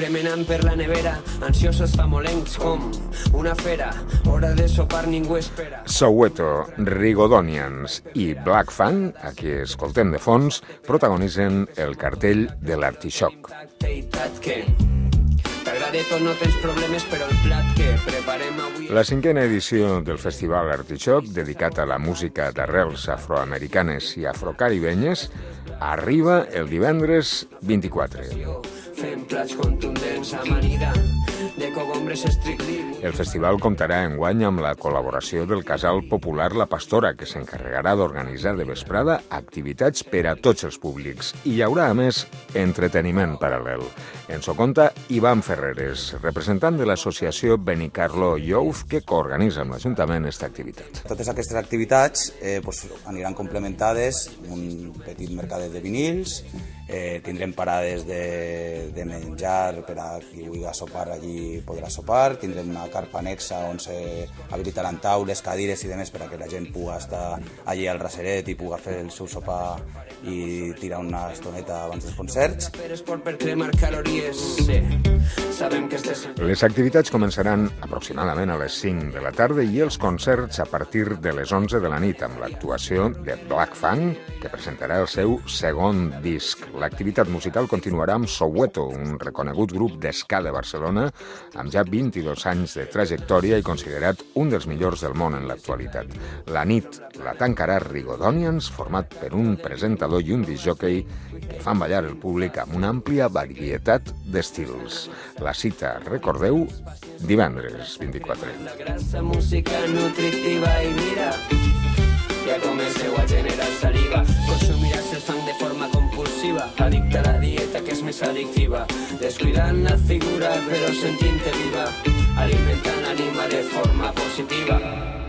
remenant per la nevera, ansiosos famolencs com una fera, hora de sopar ningú espera. Soweto, Rigodonians i Black Fang, a qui escoltem de fons, protagonitzen el cartell de l'Artixoc. T'agrada tot, no tens problemes, però el plat que preparem avui... La 5a edició del Festival Artixoc, dedicat a la música d'arrels afroamericanes i afrocaribenyes, arriba el divendres 24. Fem plats contundents a manida de cogombres estrictament. El festival comptarà enguany amb la col·laboració del Casal Popular La Pastora, que s'encarregarà d'organitzar de vesprada activitats per a tots els públics. I hi haurà, a més, entreteniment paral·lel. Ens ho conta Ivan Ferreres, representant de l'associació Benicarló Youth, que coorganitza amb l'Ajuntament aquesta activitat. Totes aquestes activitats aniran complementades amb un petit mercadet de vinils, tindrem parades de menjar per a qui vulgui sopar, allí podrà sopar, tindrem una carpa anexa on s'habilitaran taules, cadires i demés per a que la gent pugui estar allí al raseret i pugui fer el seu sopar i tirar una estoneta abans dels concerts. Les activitats començaran aproximadament a les 5 de la tarda i els concerts a partir de les 11 de la nit amb l'actuació de Black Fang, que presentarà el seu segon disc. L'activitat musical continuarà amb Soweto, un reconegut grup d'esca de Barcelona amb ja 22 anys de trajectòria i considerat un dels millors del món en l'actualitat. La nit la tancarà Rigodonians, format per un presentador i un discjòquei que fan ballar el públic amb una àmplia varietat d'estils. La cita, recordeu, divendres 24. La grassa música nutritiva i mira, ja comenceu a generar saliva. Consumiràs el fang de forma compulsiva, addicte a la dieta que és més addictiva, descuidant la figura però sentint-te viva, alimentant l'ànima de forma positiva.